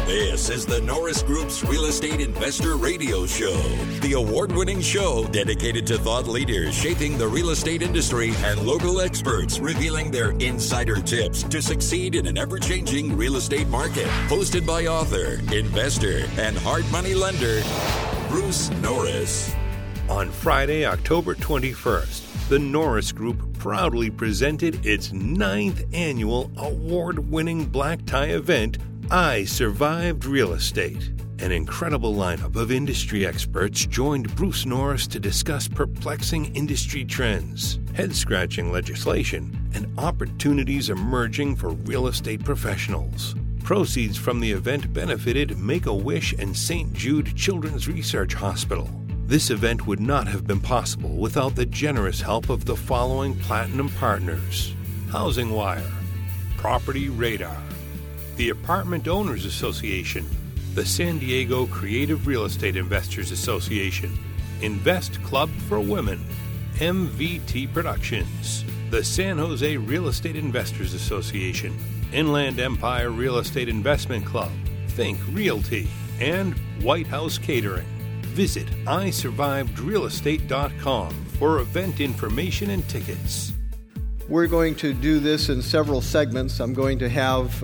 This is the Norris Group's Real Estate Investor Radio Show, the award-winning show dedicated to thought leaders shaping the real estate industry and local experts revealing their insider tips to succeed in an ever-changing real estate market. Hosted by author, investor, and hard money lender, Bruce Norris. On Friday, October 21st, the Norris Group proudly presented its 9th annual award-winning black tie event, I Survived Real Estate. An incredible lineup of industry experts joined Bruce Norris to discuss perplexing industry trends, head-scratching legislation, and opportunities emerging for real estate professionals. Proceeds from the event benefited Make-A-Wish and St. Jude Children's Research Hospital. This event would not have been possible without the generous help of the following platinum partners: Housing Wire, Property Radar, the Apartment Owners Association, the San Diego Creative Real Estate Investors Association, Invest Club for Women, MVT Productions, the San Jose Real Estate Investors Association, Inland Empire Real Estate Investment Club, Think Realty, and White House Catering. Visit isurvivedrealestate.com for event information and tickets. We're going to do this in several segments. I'm going to have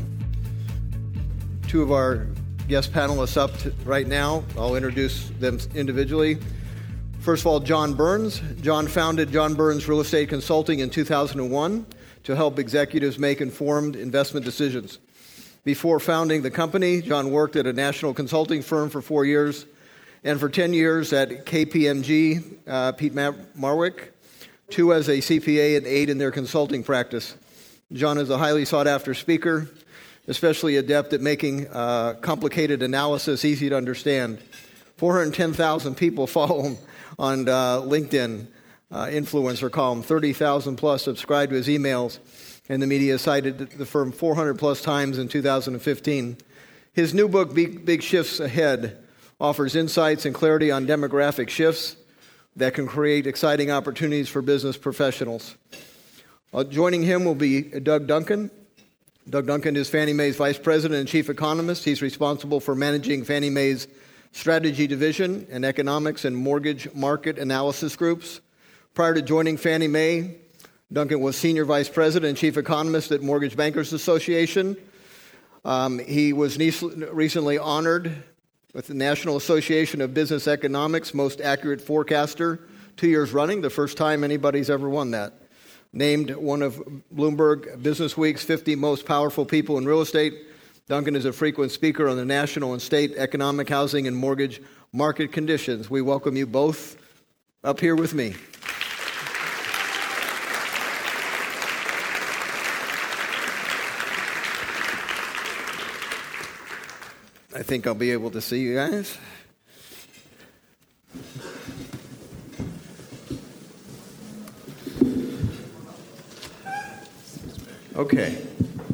two of our guest panelists up right now. I'll introduce them individually. First of all, John Burns. John founded John Burns Real Estate Consulting in 2001 to help executives make informed investment decisions. Before founding the company, John worked at a national consulting firm for 4 years and for 10 years at KPMG, Pete Marwick, 2 as a CPA and 8 in their consulting practice. John is a highly sought-after speaker, especially adept at making complicated analysis easy to understand. 410,000 people follow him on LinkedIn influencer column, 30,000 plus subscribe to his emails, and the media cited the firm 400 plus times in 2015. His new book, Big Shifts Ahead, offers insights and clarity on demographic shifts that can create exciting opportunities for business professionals. Joining him will be Doug Duncan. Doug Duncan is Fannie Mae's Vice President and Chief Economist. He's responsible for managing Fannie Mae's Strategy Division and Economics and Mortgage Market Analysis groups. Prior to joining Fannie Mae, Duncan was Senior Vice President and Chief Economist at Mortgage Bankers Association. He was recently honored with the National Association of Business Economics Most Accurate Forecaster 2 years running, the first time anybody's ever won that. Named one of Bloomberg Businessweek's 50 most powerful people in real estate, Duncan is a frequent speaker on the national and state economic, housing, and mortgage market conditions. We welcome you both up here with me. I think I'll be able to see you guys. Okay.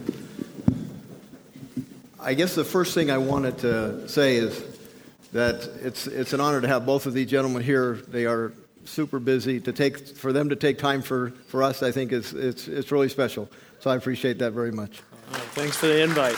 I guess the first thing I wanted to say is that it's an honor to have both of these gentlemen here. They are super busy. For them to take time for us, I think it's really special. So I appreciate that very much. Thanks for the invite.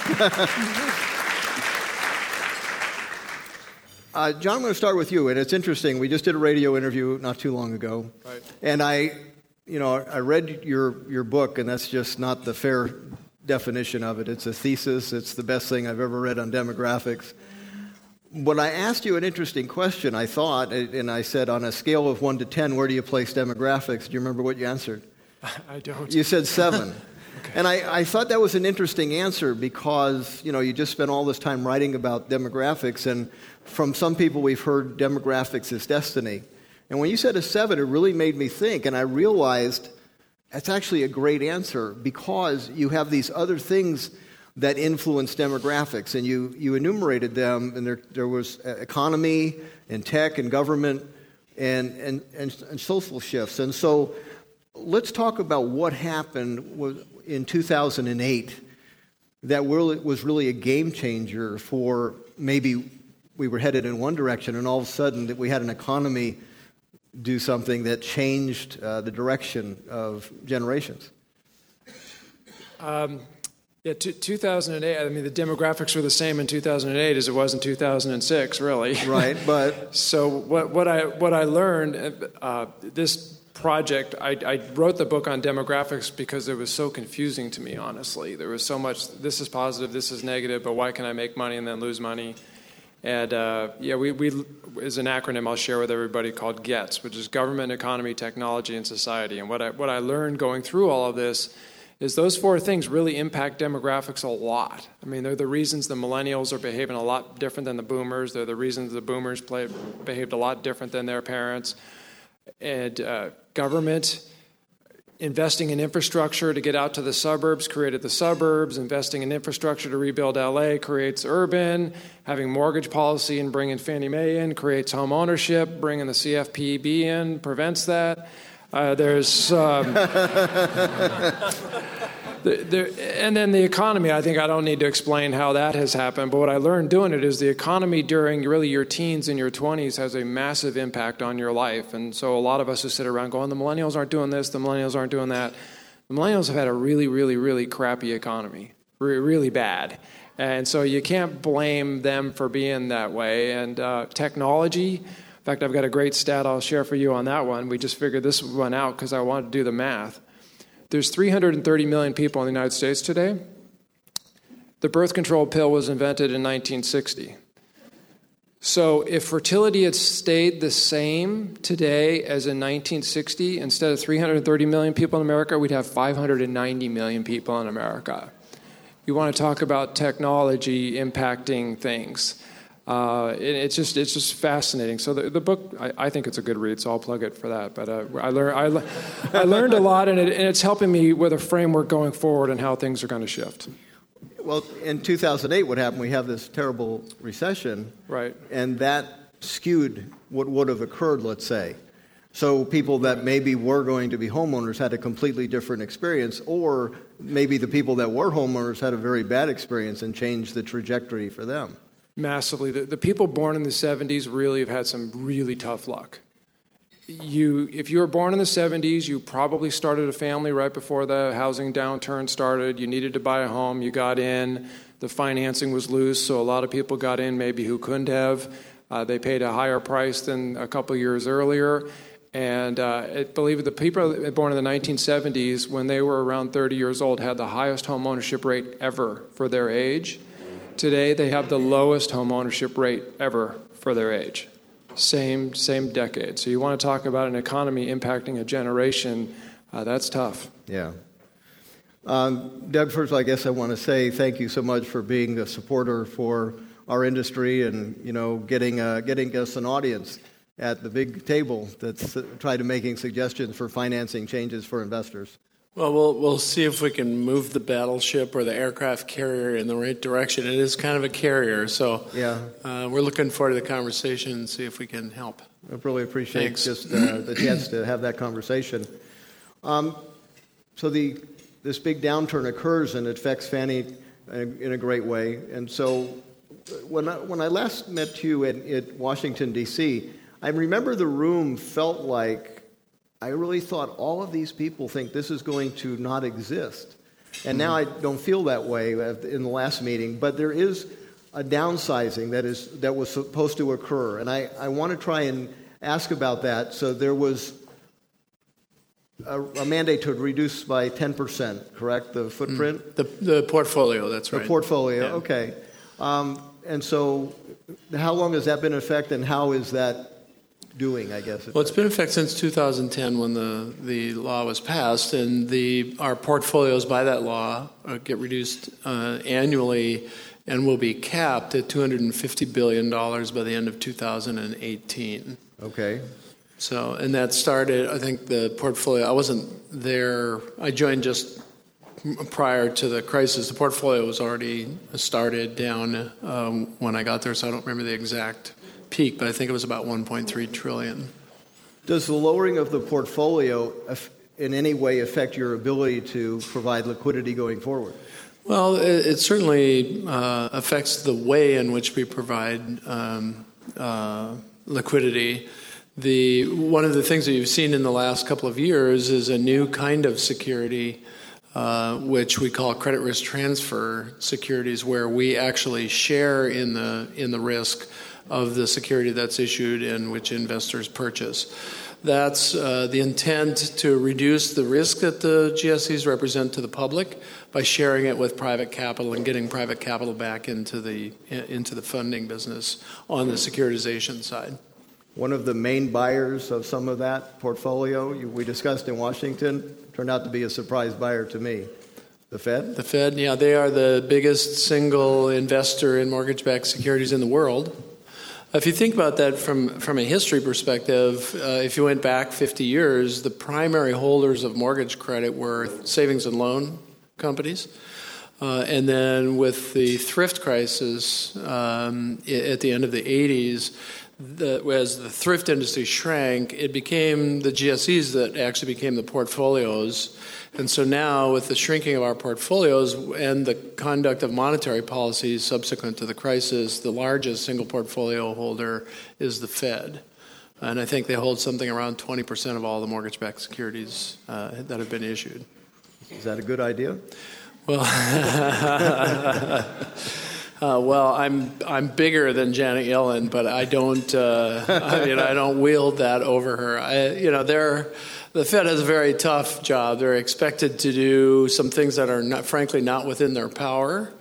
John, I'm going to start with you, and it's interesting. We just did a radio interview not too long ago, right. And I read your book, and that's just not the fair definition of it. It's a thesis. It's the best thing I've ever read on demographics. But I asked you an interesting question, I thought, and I said, on a scale of 1 to 10, where do you place demographics? Do you remember what you answered? I don't. You said 7. Okay. And I thought that was an interesting answer because, you just spent all this time writing about demographics, and from some people we've heard demographics is destiny. And when you said a 7, it really made me think, and I realized that's actually a great answer because you have these other things that influence demographics, and you enumerated them, and there was economy and tech and government and social shifts. And so let's talk about what happened in 2008 that was really a game changer for maybe we were headed in one direction, and all of a sudden that we had an economy do something that changed the direction of generations. Yeah, 2008, I mean, the demographics were the same in 2008 as it was in 2006, really. Right, but... So what I learned, this project, I wrote the book on demographics because it was so confusing to me, honestly. There was so much, this is positive, this is negative, but why can I make money and then lose money? And we is an acronym I'll share with everybody called GETS, which is Government, Economy, Technology, and Society. And what I learned going through all of this is those four things really impact demographics a lot. I mean, they're the reasons the millennials are behaving a lot different than the boomers. They're the reasons the boomers behaved a lot different than their parents. And government, investing in infrastructure to get out to the suburbs created the suburbs. Investing in infrastructure to rebuild LA creates urban. Having mortgage policy and bringing Fannie Mae in creates home ownership. Bringing the CFPB in prevents that. And then the economy, I think I don't need to explain how that has happened, but what I learned doing it is the economy during really your teens and your 20s has a massive impact on your life. And so a lot of us who sit around going, the millennials aren't doing this, the millennials aren't doing that. The millennials have had a really, really, really crappy economy, really bad. And so you can't blame them for being that way. And technology, in fact, I've got a great stat I'll share for you on that one. We just figured this one out because I wanted to do the math. There's 330 million people in the United States today. The birth control pill was invented in 1960. So if fertility had stayed the same today as in 1960, instead of 330 million people in America, we'd have 590 million people in America. You want to talk about technology impacting things. It's just fascinating. So the book, I think it's a good read, so I'll plug it for that. But I learned a lot, and it's helping me with a framework going forward and how things are going to shift. Well, in 2008, what happened? We have this terrible recession, right? And that skewed what would have occurred, let's say. So people that maybe were going to be homeowners had a completely different experience, or maybe the people that were homeowners had a very bad experience and changed the trajectory for them. Massively. The people born in the 70s really have had some really tough luck. If you were born in the 70s, you probably started a family right before the housing downturn started. You needed to buy a home. You got in. The financing was loose, so a lot of people got in maybe who couldn't have. They paid a higher price than a couple years earlier. And I believe the people born in the 1970s, when they were around 30 years old, had the highest home ownership rate ever for their age. Today, they have the lowest home ownership rate ever for their age. Same decade. So you want to talk about an economy impacting a generation, that's tough. Yeah. Doug, first, I guess I want to say thank you so much for being a supporter for our industry and, getting us an audience at the big table that's tried to making suggestions for financing changes for investors. Well, we'll see if we can move the battleship or the aircraft carrier in the right direction. It is kind of a carrier, so yeah. We're looking forward to the conversation and see if we can help. I really appreciate just the chance to have that conversation. So this big downturn occurs and it affects Fannie in a great way. And so when I last met you at Washington, D.C., I remember the room felt like I really thought all of these people think this is going to not exist. And now I don't feel that way in the last meeting, but there is a downsizing that was supposed to occur. And I want to try and ask about that. So there was a mandate to reduce by 10%, correct, the footprint? The portfolio, that's right. The portfolio, yeah. Okay. And so how long has that been in effect, and how is that doing, I guess? Well, it's been in effect since 2010 when the law was passed, and our portfolios by that law get reduced annually and will be capped at $250 billion by the end of 2018. Okay. So, and that started, I think the portfolio, I wasn't there, I joined just prior to the crisis. The portfolio was already started down when I got there, so I don't remember the exact peak, but I think it was about 1.3 trillion. Does the lowering of the portfolio in any way affect your ability to provide liquidity going forward? Well, it certainly affects the way in which we provide liquidity. One of the things that you've seen in the last couple of years is a new kind of security which we call credit risk transfer securities, where we actually share in the risk of the security that's issued and which investors purchase. That's the intent to reduce the risk that the GSEs represent to the public by sharing it with private capital and getting private capital back into the funding business on the securitization side. One of the main buyers of some of that portfolio we discussed in Washington turned out to be a surprise buyer to me. The Fed? The Fed, yeah, they are the biggest single investor in mortgage-backed securities in the world. If you think about that from a history perspective, if you went back 50 years, the primary holders of mortgage credit were savings and loan companies. And then with the thrift crisis at the end of the 80s, as the thrift industry shrank, it became the GSEs that actually became the portfolios. And so now, with the shrinking of our portfolios and the conduct of monetary policies subsequent to the crisis, the largest single portfolio holder is the Fed. And I think they hold something around 20% of all the mortgage-backed securities that have been issued. Is that a good idea? Well, I'm bigger than Janet Yellen, but I don't. I don't wield that over her. The Fed has a very tough job. They're expected to do some things that are frankly not within their power.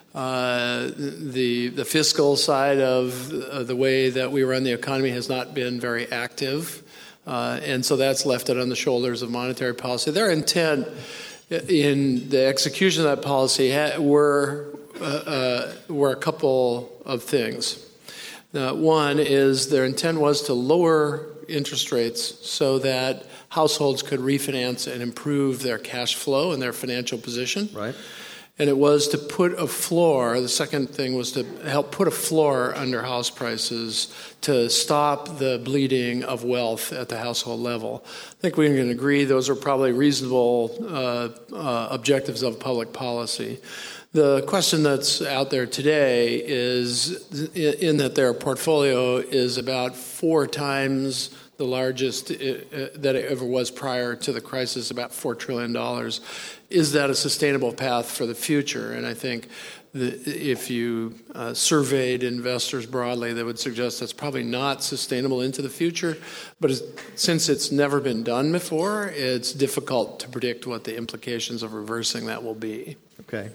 The fiscal side of the way that we run the economy has not been very active, and so that's left it on the shoulders of monetary policy. Their intent in the execution of that policy were a couple of things. One is their intent was to lower interest rates so that households could refinance and improve their cash flow and their financial position. Right. And it was to put a floor, the second thing was to help put a floor under house prices to stop the bleeding of wealth at the household level. I think we can agree those are probably reasonable objectives of public policy. The question that's out there today is in that their portfolio is about 4 times the largest that it ever was prior to the crisis, about $4 trillion. Is that a sustainable path for the future? And I think if you surveyed investors broadly, they would suggest that's probably not sustainable into the future. But since it's never been done before, it's difficult to predict what the implications of reversing that will be. Okay.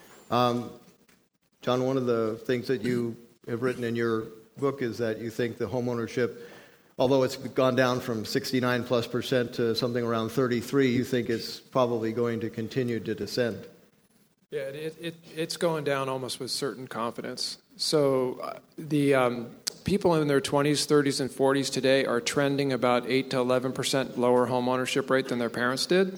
John, one of the things that you have written in your book is that you think the homeownership, although it's gone down from 69+% to something around 33, you think it's probably going to continue to descend. Yeah, it's going down almost with certain confidence. So the people in their 20s, 30s, and 40s today are trending about 8 to 11% lower home ownership rate than their parents did.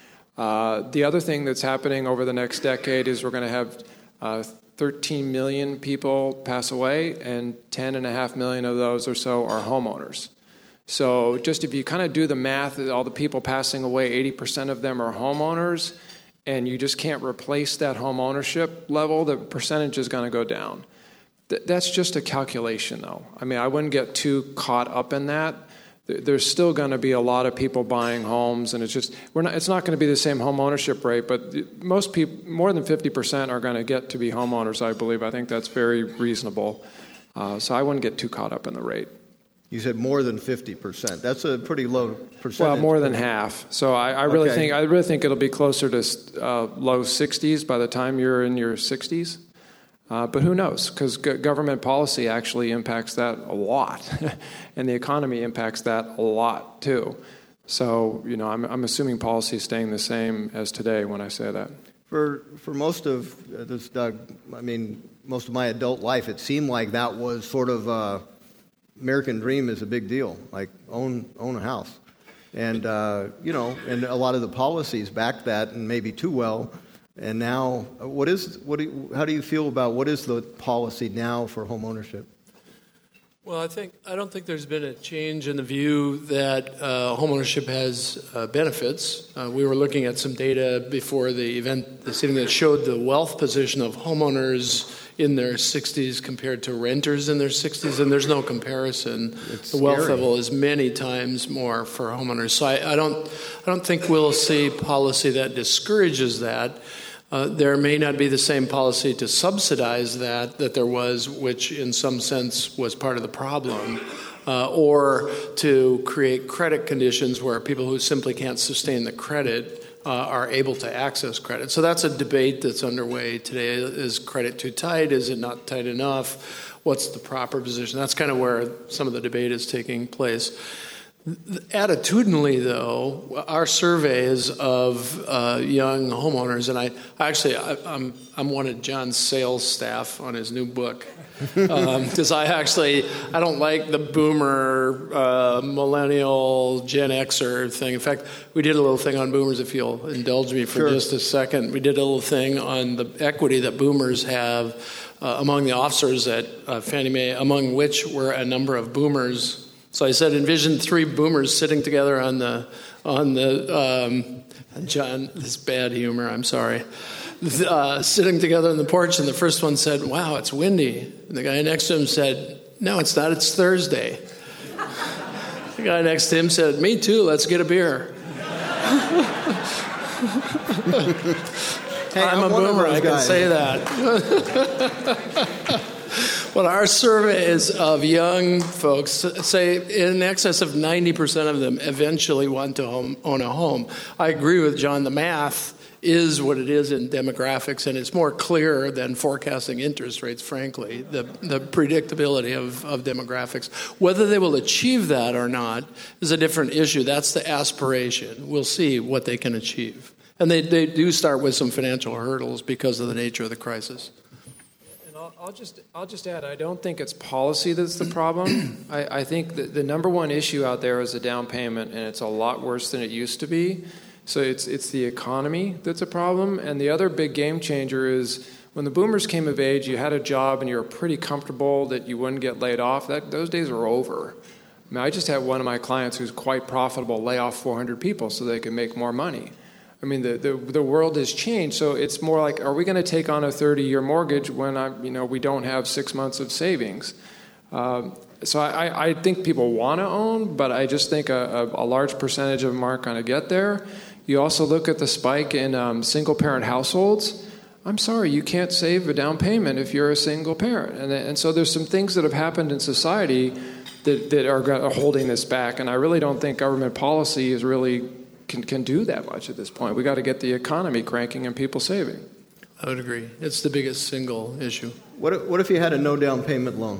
The other thing that's happening over the next decade is we're going to have 13 million people pass away, and 10.5 million of those or so are homeowners. So just if you kind of do the math, all the people passing away, 80% of them are homeowners, and you just can't replace that home ownership level, the percentage is going to go down. That's just a calculation, though. I mean, I wouldn't get too caught up in that. There's still going to be a lot of people buying homes, and it's not going to be the same home ownership rate, but most people, more than 50% are going to get to be homeowners, I believe. I think that's very reasonable. So I wouldn't get too caught up in the rate. You said more than 50%. That's a pretty low percentage. Well, more than half. So I really think it'll be closer to low 60s by the time you're in your 60s. But who knows? Because government policy actually impacts that a lot, and the economy impacts that a lot too. So I'm assuming policy is staying the same as today when I say that. For most of this, Doug, most of my adult life, it seemed like that was sort of American dream is a big deal, like own a house, and and a lot of the policies backed that, and maybe too well. And now, how do you feel about what is the policy now for home ownership? Well, I don't think there's been a change in the view that home ownership has benefits. We were looking at some data before the event this evening that showed the wealth position of homeowners in their 60s compared to renters in their 60s, and there's no comparison. The wealth level is many times more for homeowners. So I don't think we'll see policy that discourages that. There may not be the same policy to subsidize that there was, which in some sense was part of the problem, or to create credit conditions where people who simply can't sustain the credit are able to access credit. So that's a debate that's underway today. Is credit too tight? Is it not tight enough? What's the proper position? That's kind of where some of the debate is taking place. Attitudinally, though, our surveys of young homeowners, and I'm one of John's sales staff on his new book, because I don't like the boomer, millennial, Gen Xer thing. In fact, we did a little thing on boomers, if you'll indulge me for just a second. We did a little thing on the equity that boomers have among the officers at Fannie Mae, among which were a number of boomers. So I said, envision three boomers sitting together on the John, this bad humor, I'm sorry, sitting together on the porch, and the first one said, "Wow, it's windy." And the guy next to him said, "No, it's not, it's Thursday." The guy next to him said, "Me too, let's get a beer." Hey, I'm a boomer, I can say that. Well, our surveys of young folks say in excess of 90% of them eventually want to own a home. I agree with John. The math is what it is in demographics, and it's more clear than forecasting interest rates, frankly, the predictability of demographics. Whether they will achieve that or not is a different issue. That's the aspiration. We'll see what they can achieve. And they do start with some financial hurdles because of the nature of the crisis. I'll just add, I don't think it's policy that's the problem. I think that the number one issue out there is the down payment, and it's a lot worse than it used to be. So it's the economy that's a problem. And the other big game changer is when the boomers came of age, you had a job and you were pretty comfortable that you wouldn't get laid off. Those days are over. I mean, I just had one of my clients who's quite profitable lay off 400 people so they could make more money. I mean, the world has changed, so it's more like, are we going to take on a 30-year mortgage when we don't have 6 months of savings? So I think people want to own, but I just think a large percentage of them aren't going to get there. You also look at the spike in single-parent households. I'm sorry, you can't save a down payment if you're a single parent, and so there's some things that have happened in society that are holding this back, and I really don't think government policy is really can do that much at this point. We got to get the economy cranking and people saving. I would agree. It's the biggest single issue. What if you had a no down payment loan?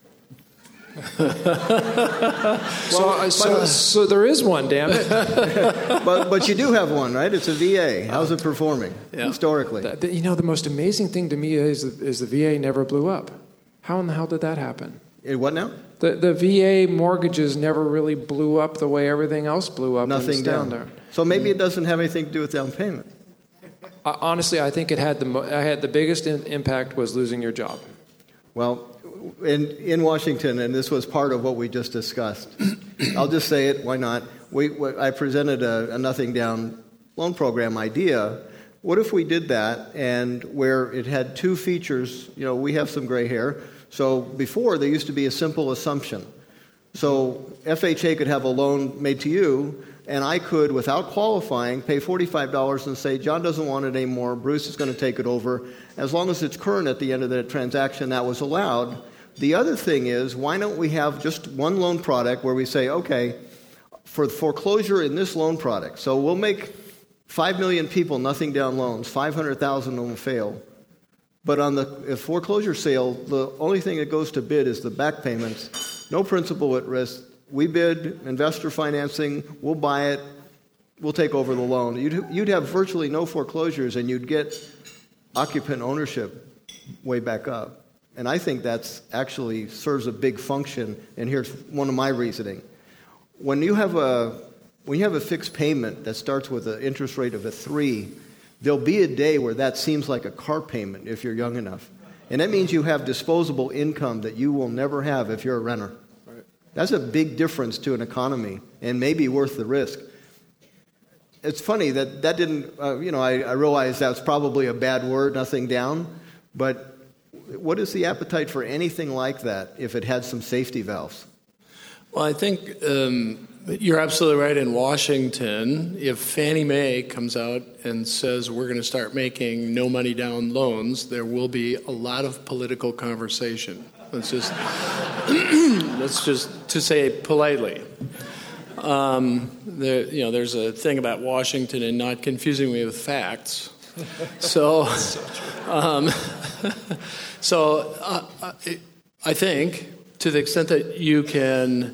So there is one, damn it. but you do have one, right? It's a VA. How's it performing historically? The most amazing thing to me is the VA never blew up. How in the hell did that happen? What now? The VA mortgages never really blew up the way everything else blew up. Nothing down there. So maybe it doesn't have anything to do with down payment. Honestly, I think it had the biggest impact was losing your job. Well, in Washington, and this was part of what we just discussed, I'll just say it, why not? I presented a nothing down loan program idea. What if we did that, and where it had two features, we have some gray hair. So before, there used to be a simple assumption. So FHA could have a loan made to you, and I could, without qualifying, pay $45 and say, John doesn't want it anymore, Bruce is going to take it over. As long as it's current at the end of the transaction, that was allowed. The other thing is, why don't we have just one loan product where we say, okay, for foreclosure in this loan product, so we'll make 5 million people nothing down loans, 500,000 of them fail. But on the foreclosure sale, the only thing that goes to bid is the back payments. No principal at risk. We bid, investor financing, we'll buy it, we'll take over the loan. You'd have virtually no foreclosures, and you'd get occupant ownership way back up. And I think that's actually serves a big function, and here's one of my reasoning. When you have a fixed payment that starts with an interest rate of a 3, there'll be a day where that seems like a car payment if you're young enough. And that means you have disposable income that you will never have if you're a renter. Right. That's a big difference to an economy and maybe worth the risk. It's funny that didn't, I realize that's probably a bad word, nothing down, but What is the appetite for anything like that if it had some safety valves? Well, I think you're absolutely right. In Washington, if Fannie Mae comes out and says we're going to start making no money down loans, there will be a lot of political conversation. Let's just to say it politely. There's a thing about Washington and not confusing me with facts. So I think to the extent that you can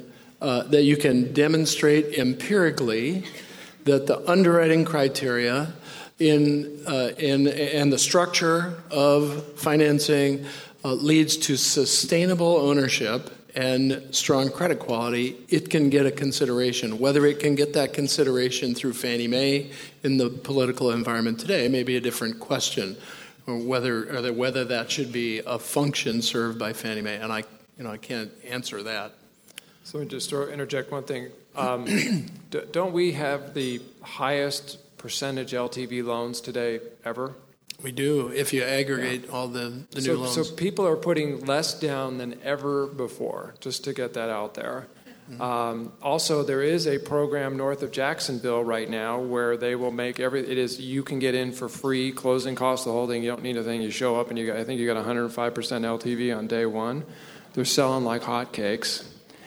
demonstrate empirically that the underwriting criteria and the structure of financing leads to sustainable ownership and strong credit quality, it can get a consideration. Whether it can get that consideration through Fannie Mae in the political environment today may be a different question, or whether that should be a function served by Fannie Mae. And I can't answer that. So let me just interject one thing. Don't we have the highest percentage LTV loans today ever? We do, if you aggregate all the new loans. So people are putting less down than ever before, just to get that out there. Mm-hmm. Also, there is a program north of Jacksonville right now where they will make you can get in for free, closing costs, the whole thing. You don't need a thing. You show up and I think you got 105% LTV on day one. They're selling like hotcakes.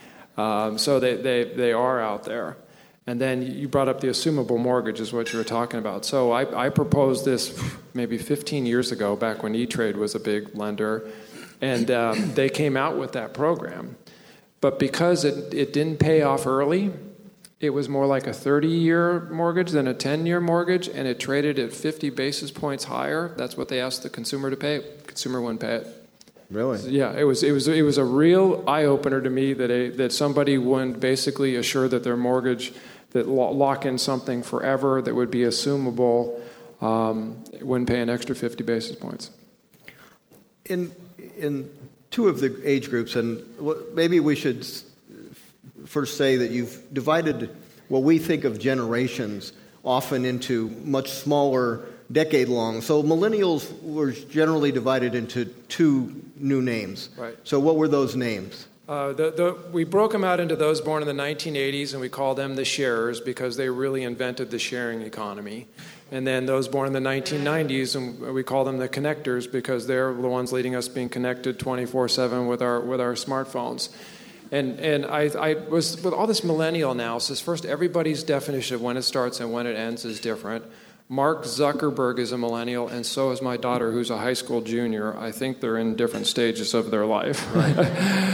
So they are out there. And then you brought up the assumable mortgage is what you were talking about. So I proposed this maybe 15 years ago, back when E-Trade was a big lender, and they came out with that program. But because it didn't pay off early, it was more like a 30-year mortgage than a 10-year mortgage, and it traded at 50 basis points higher. That's what they asked the consumer to pay. Consumer wouldn't pay it. Really? Yeah, it was a real eye-opener to me that somebody wouldn't basically assure that their mortgage, that lock in something forever that would be assumable, wouldn't pay an extra 50 basis points. In two of the age groups, and maybe we should first say that you've divided what we think of generations often into much smaller decade-long. So millennials were generally divided into two new names. Right. So what were those names? We broke them out into those born in the 1980s, and we call them the sharers because they really invented the sharing economy. And then those born in the 1990s, and we call them the connectors because they're the ones leading us being connected 24/7 with our smartphones. And I was with all this millennial analysis. First, everybody's definition of when it starts and when it ends is different. Mark Zuckerberg is a millennial, and so is my daughter, who's a high school junior. I think they're in different stages of their life. Right.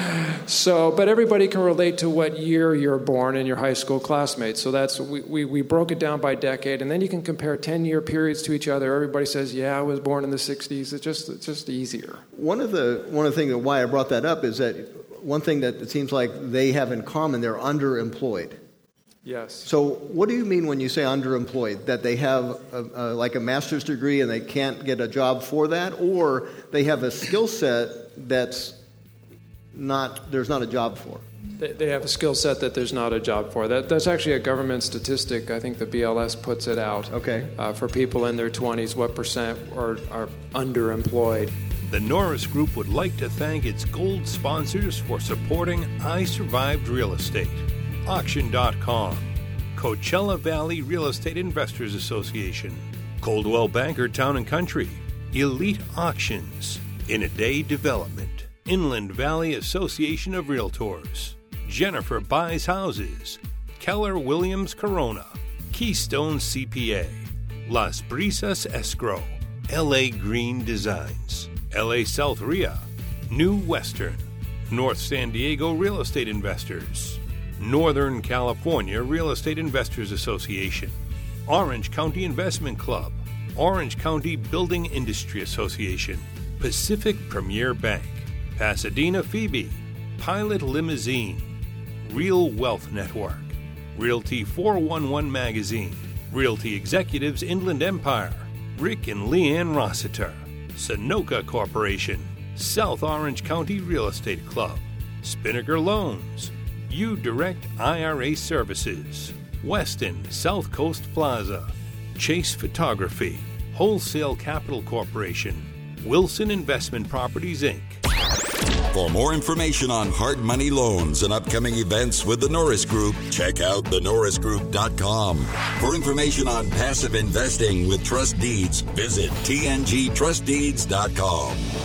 But everybody can relate to what year you're born and your high school classmates. So that's we broke it down by decade, and then you can compare 10-year periods to each other. Everybody says, "Yeah, I was born in the '60s." It's just easier. One of the things why I brought that up is that one thing that it seems like they have in common, they're underemployed. Yes. So what do you mean when you say underemployed? That they have like a master's degree and they can't get a job for that? Or they have a skill set there's not a job for? They have a skill set that there's not a job for. That's actually a government statistic. I think the BLS puts it out. Okay. For people in their 20s, what percent are underemployed? The Norris Group would like to thank its gold sponsors for supporting I Survived Real Estate. Auction.com, Coachella Valley Real Estate Investors Association, Coldwell Banker Town & Country, Elite Auctions, In a Day Development, Inland Valley Association of Realtors, Jennifer Buys Houses, Keller Williams Corona, Keystone CPA, Las Brisas Escrow, LA Green Designs, LA South RIA, New Western, North San Diego Real Estate Investors, Northern California Real Estate Investors Association, Orange County Investment Club, Orange County Building Industry Association, Pacific Premier Bank, Pasadena Phoebe, Pilot Limousine, Real Wealth Network, Realty 411 Magazine, Realty Executives Inland Empire, Rick and Leanne Rossiter, Sunoco Corporation, South Orange County Real Estate Club, Spinnaker Loans, U-Direct IRA Services, Weston South Coast Plaza, Chase Photography, Wholesale Capital Corporation, Wilson Investment Properties, Inc. For more information on hard money loans and upcoming events with the Norris Group, check out thenorrisgroup.com. For information on passive investing with trust deeds, visit tngtrustdeeds.com.